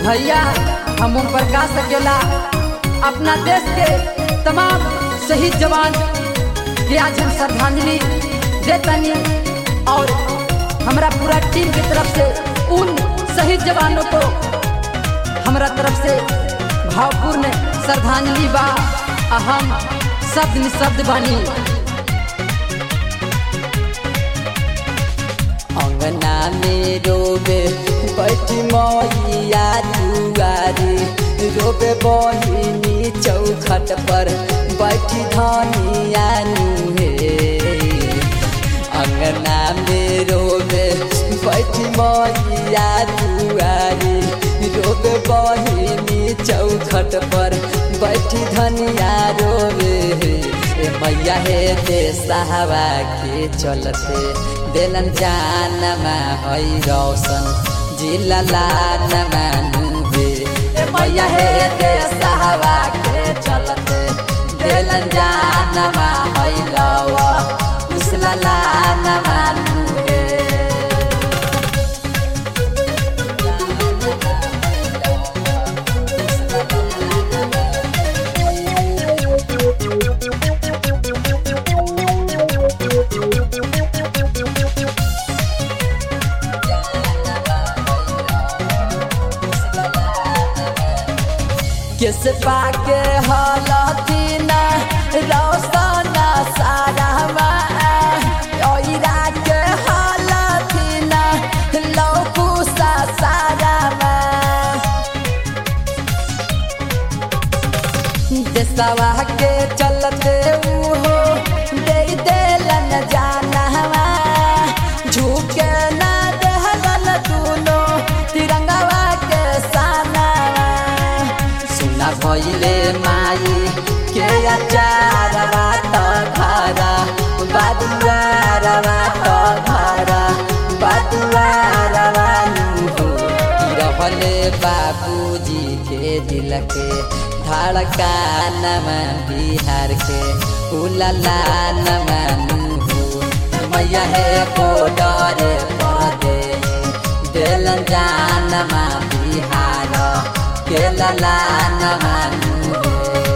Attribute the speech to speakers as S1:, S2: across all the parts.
S1: भैया हम ओम प्रकाश अकेला अपना देश के तमाम शहीद जवान के आज हम श्रद्धांजलि देतनी और हमारा पूरा टीम की तरफ से उन शहीद जवानों को हमारा तरफ से भावपूर्ण श्रद्धांजलि बा। हम शब्द निशब्द बानी।
S2: अंगना में रोबे बैठी मैया दुआरी, रोबे बहिनी चौखट पर बैठी धनिया नुहे। अंगना में रोबे बैठी मैया दुआरी, रोबे बहिनी चौखट पर बैठी धनिया रोबे। मैया हे देशवा के चलते दिलन जानमा है रोशन जिला लानमा नुबे। मैया हे देशवा के चलते दिलन जानमा है लवा उसला लानमा नुबे। किस पाके हलतीना रोशना सारावा, ओइरा के हलतीना लौकुसा सारावा। देशवा के चलते उहो दे देलन जानवा, झुके ना देहलन दुनो तिरंगवा के सानावा। सुना भइले माई के अचारवा त घरा बादुआरवा त घरा बादुआरवा नुहो। रहले बाबूजी के दिल के धड़कानमा बिहार के उलाला नमा नुहो। मैया हे कोडरे पदे दिलन जानमा बिहार के लाला नमा नुहे।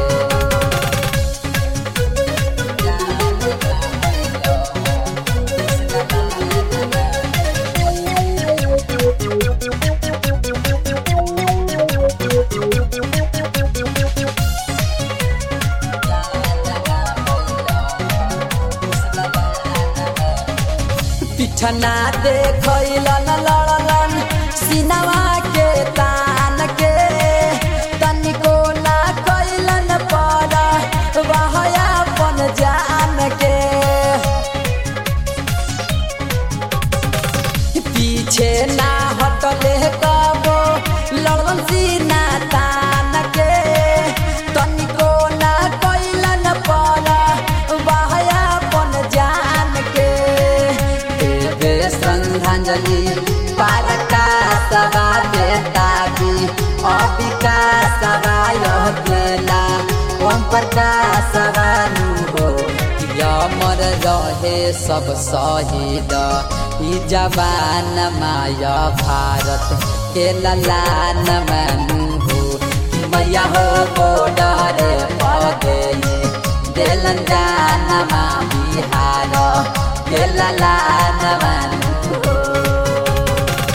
S2: पिछना देखैलन लड़लन सिनवा के तान के, तनिको ना कैलन पर वहया अपन जान के। पीछे ना हटले कबो लड़लन सीना तान के, तनिको ना कैलन पर वहया अपन जान के। श्रद्धांजलि पारका सभा बेतागी अविकास सभा यला ओम प्रकाश नुहो। अमर रहे सब शहीद ई जवान माया भारत के लाला नमा नुहो। मैया हो कोडरे पदे दिलन जानमा बिहार के लाला नमा नुहो।